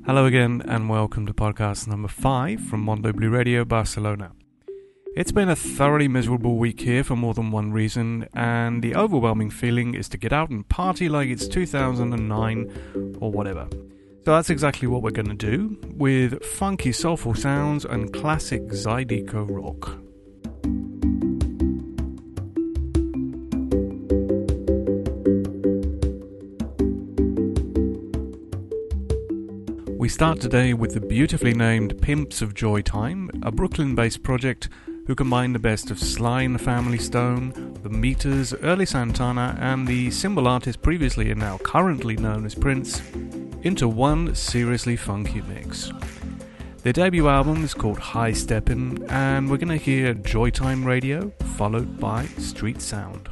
Hello again and welcome to podcast number 5 from Mondo Blue Radio Barcelona. It's been a thoroughly miserable week here for more than one reason, and the overwhelming feeling is to get out and party like it's 2009 or whatever. So that's exactly what we're going to do, with funky soulful sounds and classic Zydeco rock. We start today with the beautifully named Pimps of Joy Time, a Brooklyn-based project who combine the best of Sly and the Family Stone, the Meters, early Santana, and the symbol artist previously and now currently known as Prince, into one seriously funky mix. Their debut album is called High Steppin', and we're going to hear Joytime Radio, followed by Street Sound.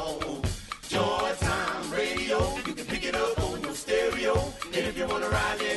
Joytime Radio, you can pick it up on your stereo. And if you wanna ride, then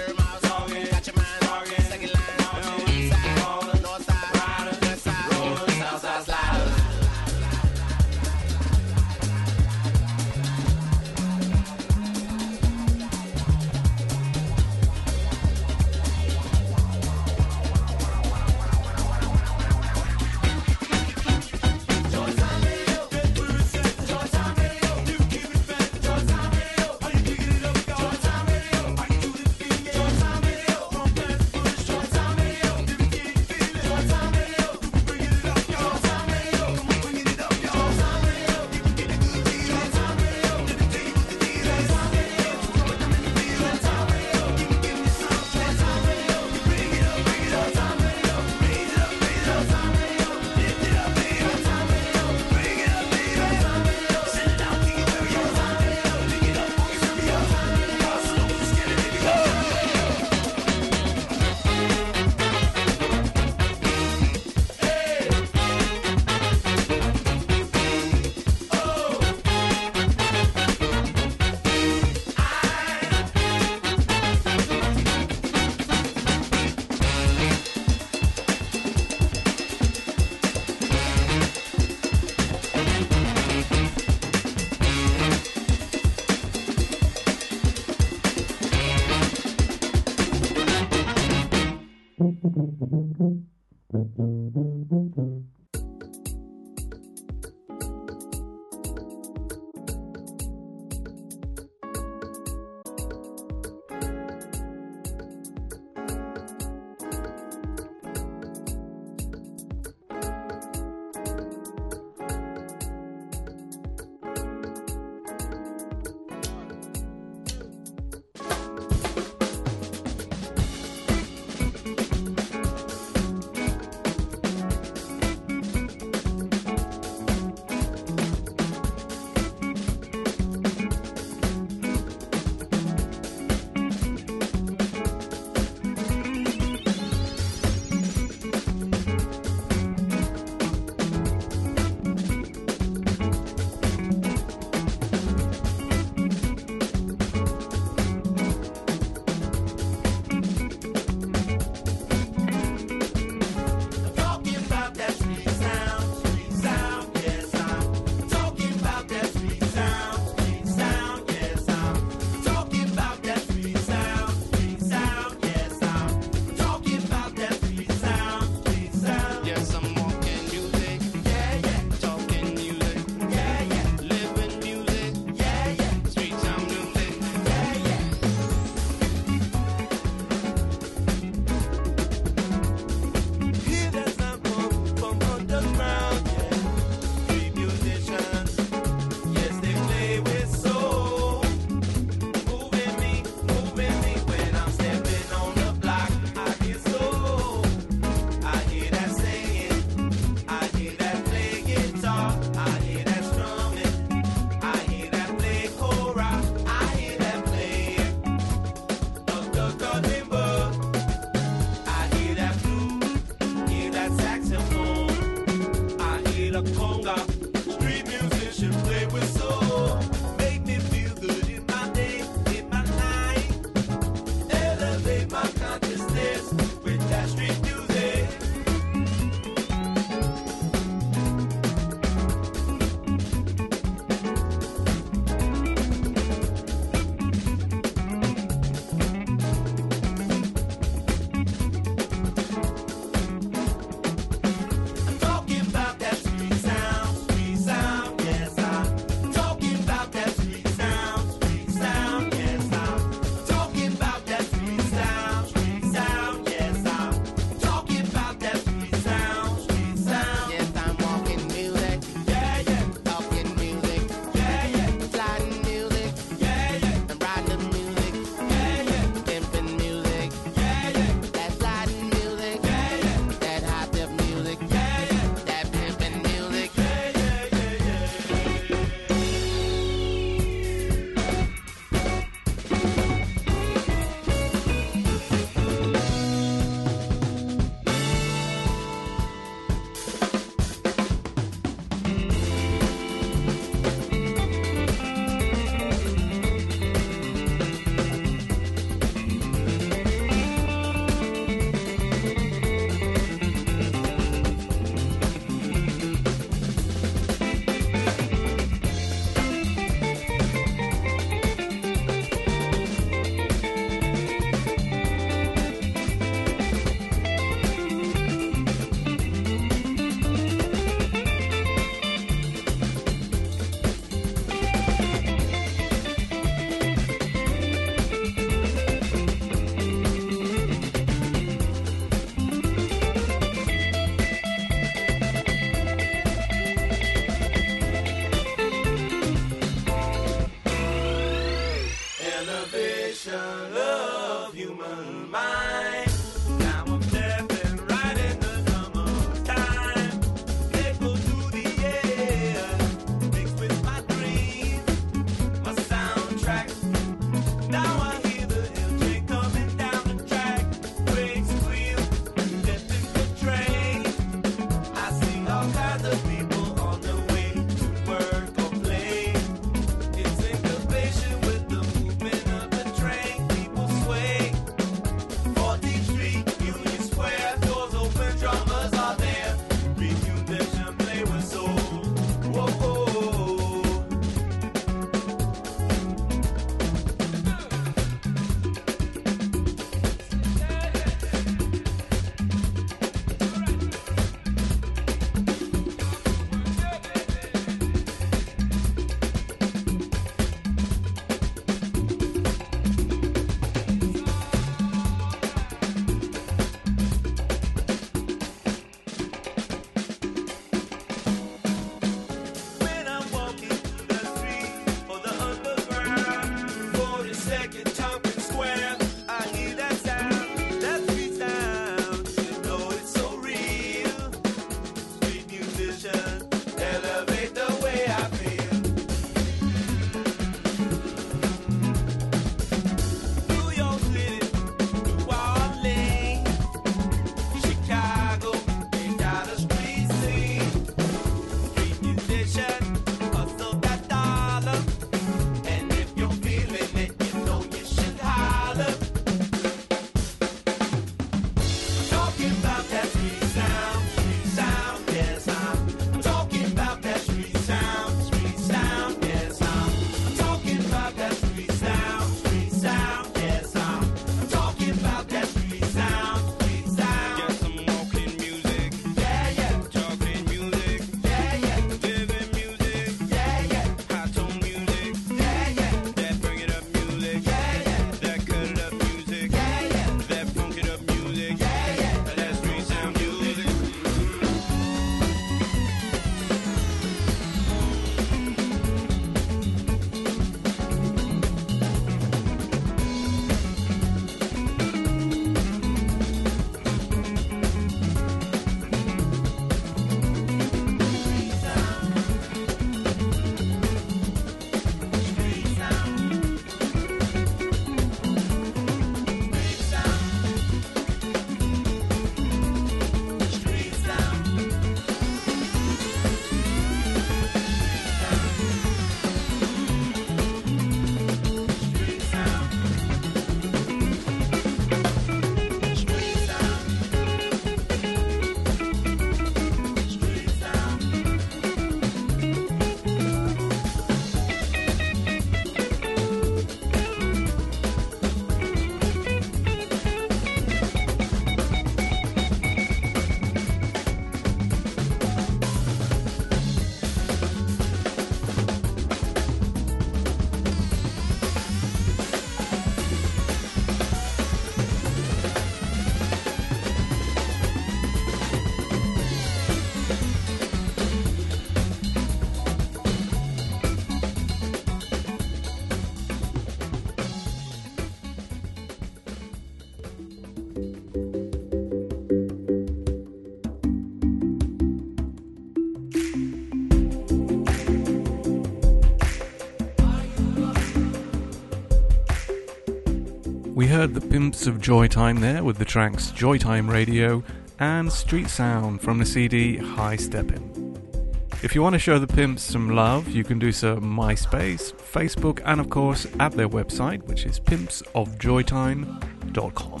heard the Pimps of Joytime there with the tracks Joytime Radio and Street Sound from the CD High Steppin'. If you want to show the Pimps some love, you can do so on MySpace, Facebook, and of course at their website, which is pimpsofjoytime.com.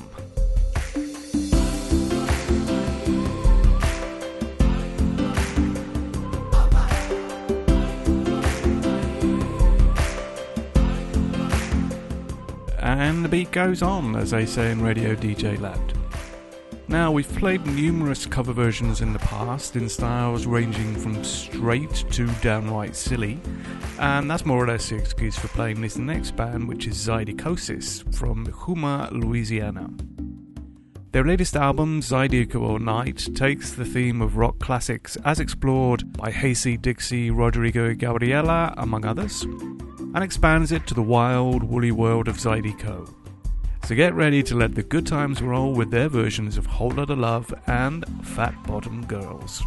And the beat goes on, as they say in Radio DJ Land. Now, we've played numerous cover versions in the past in styles ranging from straight to downright silly, and that's more or less the excuse for playing this next band, which is Zydecosis from Houma, Louisiana. Their latest album, Zydeco All Night, takes the theme of rock classics as explored by Hasty Dixie, Rodrigo Gabriela, among others, and expands it to the wild, woolly world of Zydeco. So get ready to let the good times roll with their versions of Whole Lotta Love and Fat Bottom Girls.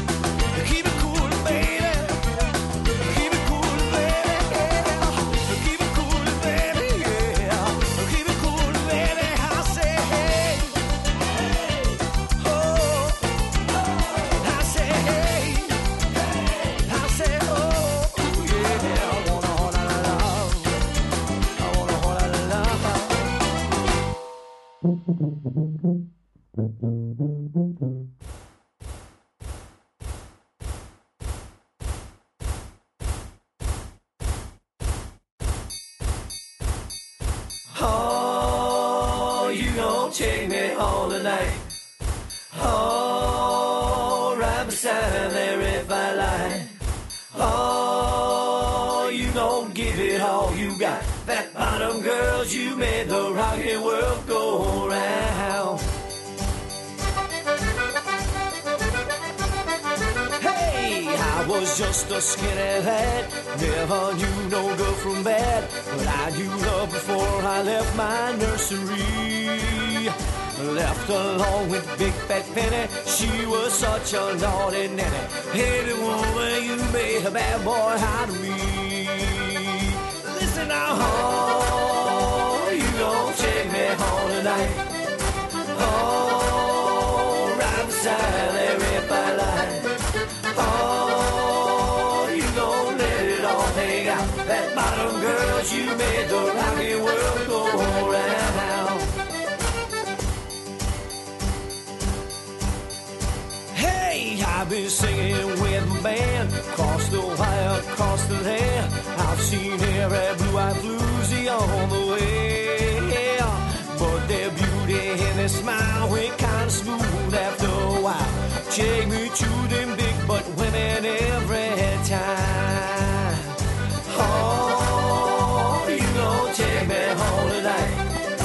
Keep it cool, baby. right beside there if I lie. Oh, you don't give it all you got. Fat bottom girls, you made the rocket world go round. Hey, I was just a skinny lad, never knew no good from bad, but I knew love before I left my nursery. Left along with Big Fat Penny, she was such a naughty nanny. Hey, the woman, you made a bad boy out of me. Listen now, oh, you gon' take me home tonight. Oh, right beside there if I lie. Oh, you gon' let it all hang out. That bottom girls, you made the rocky world go round. I've been singing with my band, across the wire, across the land. I've seen every blue-eyed bluesy on the way, but their beauty and their smile went kind of smooth after a while. Take me to them big butt women every time. Oh, you gon' take me home tonight.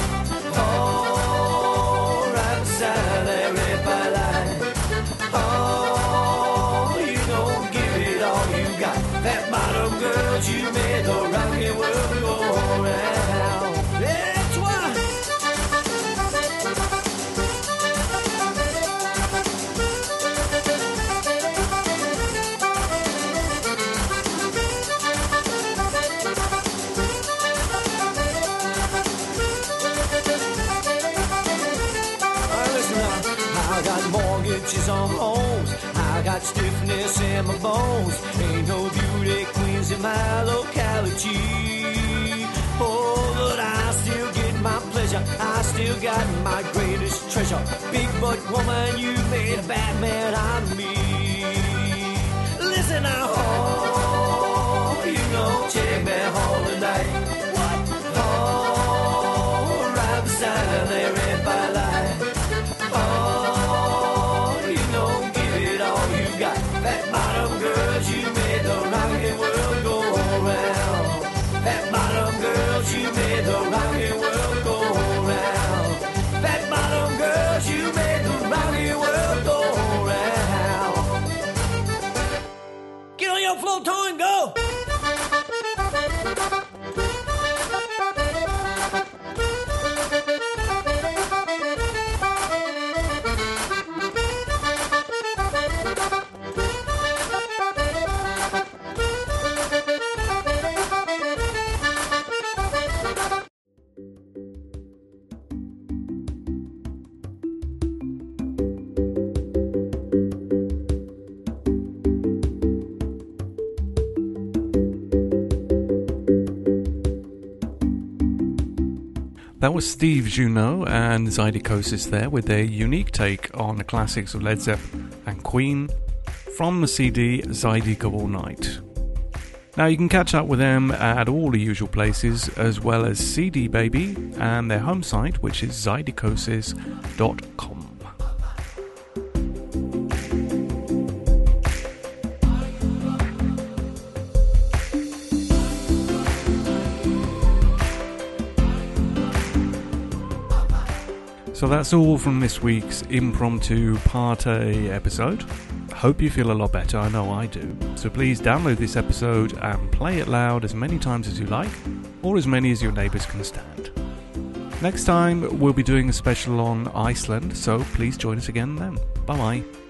Oh, right beside there if I lie. That bottom girls, you made the rocky world go round. That's why. Listen now, I got mortgages on homes, I got stiffness in my bones. Ain't no beauty queens in my locality. Oh, but I still get my pleasure. I still got my greatest treasure. Big butt woman, you made a bad man out of me. Listen now, oh, you gon' take me home tonight. What? Oh, right beside there if I lie. That bottom girls, you made the rocky world go round. That bottom girls, you made the rocky world go round. That bottom girls, you made the rocky world go round. Get on your floor, toe and go. That was Steve Junot and Zydecosis there with their unique take on the classics of Led Zeppelin and Queen from the CD Zydeco All Night. Now you can catch up with them at all the usual places as well as CD Baby and their home site, which is zydecosis.com. So that's all from this week's impromptu Part A episode. Hope you feel a lot better, I know I do. So please download this episode and play it loud as many times as you like, or as many as your neighbours can stand. Next time we'll be doing a special on Iceland, so please join us again then. Bye bye.